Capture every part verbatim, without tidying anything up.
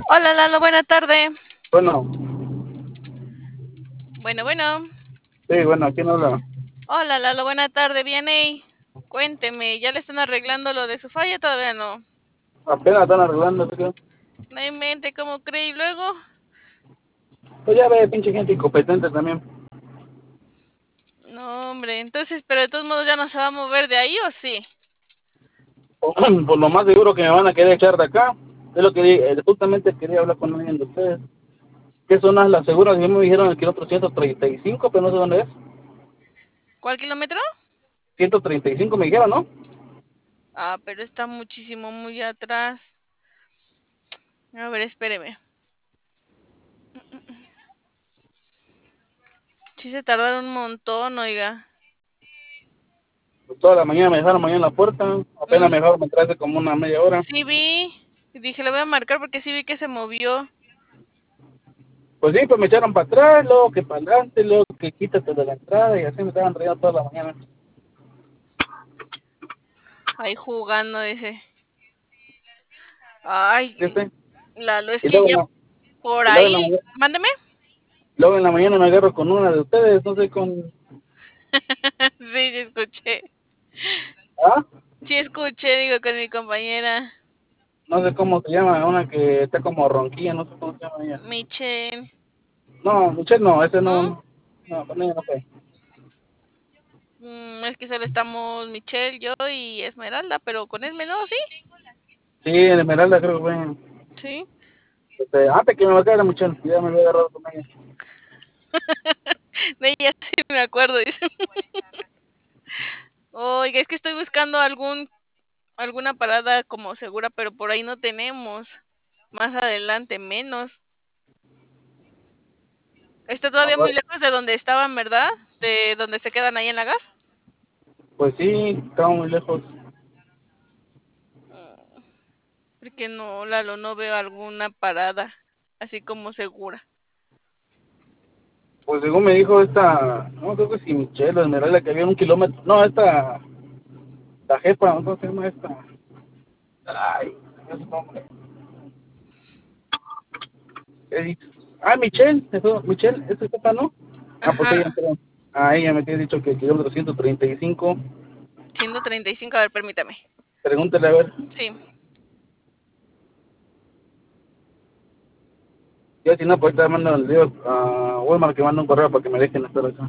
Hola Lalo, buena tarde. Bueno, Bueno, bueno. sí, bueno, ¿quién habla? Hola Lalo, buena tarde. Viene y cuénteme, ¿ya le están arreglando lo de su falla? Todavía no. Apenas están arreglando, ¿sí? No invente, ¿cómo cree? Y luego, Pues ya ve, pinche gente incompetente también. no hombre, entonces, pero de todos modos ya no se va a mover de ahí, ¿o sí? Por lo más seguro que me van a querer echar de acá. Es lo que di- eh, justamente quería hablar con alguien de ustedes. ¿Qué zonas las seguras? Ya me dijeron el kilómetro ciento treinta y cinco, pero no sé dónde es. ¿Cuál kilómetro? ciento treinta y cinco me dijeron, ¿no? Ah, pero está muchísimo, muy atrás. A ver, espéreme. Sí se tardaron un montón, oiga. Pues toda la mañana me dejaron mañana en la puerta. Apenas Mm, me dejaron entrar hace como una media hora. sí vi. Dije, le voy a marcar porque sí vi que se movió. Pues sí, pues me echaron para atrás, luego que para adelante, luego que quítate de la entrada y así me estaban trayendo toda la mañana. Ahí jugando, dice. Ay, ¿Viste? Lalo, es Y que luego, en ya la- por y luego en la ahí. mañana Mándeme. Luego en la mañana me agarro con una de ustedes, no sé con... Sí, sí escuché. ¿Ah? Sí escuché, digo, con mi compañera No sé cómo se llama, una que está como ronquilla, no sé cómo se llama ella. Michelle, No, Michelle no, ese no, ¿no? no, no, con ella no fue. Mm, es que solo estamos Michelle, yo y Esmeralda, pero con Esme no, ¿sí? Sí, en Esmeralda creo que fue. Sí. Este, antes que me marcara Michelle, ya me había agarrado con ella. De ella sí me acuerdo, dice. Oiga, es que estoy buscando algún alguna parada como segura, pero por ahí no tenemos. Más adelante, menos. Está A todavía muy ver, lejos de donde estaban, ¿verdad? De donde se quedan ahí en la gas. pues sí, estaba muy lejos. Mm, porque no, Lalo, no veo alguna parada así como segura. Pues según me dijo esta, no creo que sí, Michelle o Esmeralda, que había un kilómetro, no, esta, la jefa, no sé cómo se llama esta. Ay, no sé cómo. Edith. Ah, Michelle, eso, Michelle, esa jefa, ¿no? Ah, pues ella Ajá, entró. Ah, ella me había dicho que el kilómetro ciento treinta y cinco. ciento treinta y cinco, a ver, permítame. Pregúntale a ver. Sí. Ya si no, pues ahorita mando el digo a Walmart que manda un correo para que me dejen estar acá.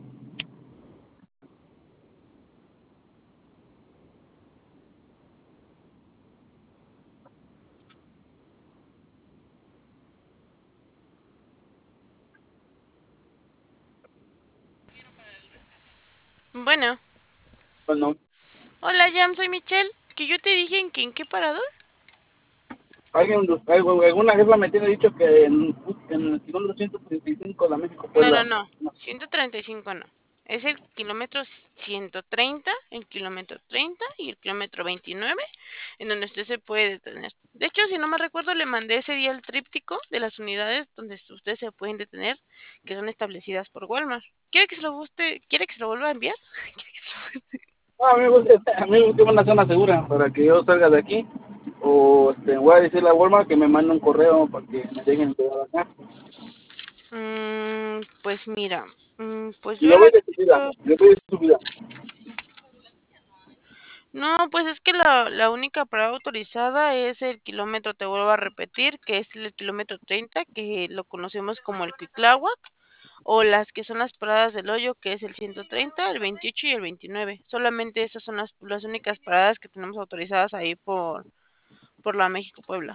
Bueno, Bueno, hola Jam, soy Michelle. Que yo te dije en que en qué parador. alguien, algo- alguna jefa me tiene dicho que en, en el kilómetro ciento treinta y cinco la México No, no, Puebla. no. No. ciento treinta y cinco no. Es el kilómetro ciento treinta, el kilómetro treinta y el kilómetro veintinueve, en donde usted se puede detener. De hecho, si no me recuerdo, le mandé ese día el tríptico de las unidades donde ustedes se pueden detener, que son establecidas por Walmart. ¿Quiere que se lo guste? ¿Quiere que se lo vuelva a enviar? ¿Quiere que se lo guste? No, a mí me gusta, a mí me gusta una zona segura para que yo salga de aquí. O este, voy a decirle a Walmart que me mande un correo para que me dejen quedar acá. Mm, pues mira, mm, pues Y yo yo la voy de subida, verdad. yo voy de subida. No, pues es que la, la única parada autorizada es el kilómetro, te vuelvo a repetir, que es el kilómetro treinta, que lo conocemos como el Cuitláhuac, o las que son las paradas del hoyo, que es el ciento treinta, el veintiocho y el veintinueve. Solamente esas son las, las únicas paradas que tenemos autorizadas ahí por, por la México-Puebla.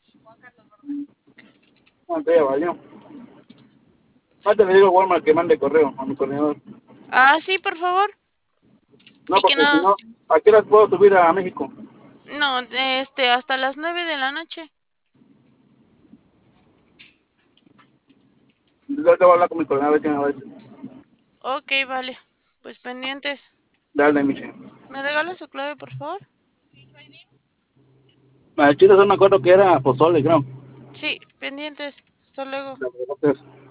No, te valió. Antes le digo a Walmart que mande correo a mi coordinador. Ah, sí, por favor. No, Y que porque si no, no, ¿a qué horas puedo subir a México? no, este, hasta las nueve de la noche. Yo te voy a hablar con mi coordinador a ver qué me va a decir. Ok, vale. Pues pendientes. Dale, Michelle. ¿Me regala su clave, por favor? A Chile solo me acuerdo que era pozole, creo. Sí, pendientes. Hasta luego. Entonces,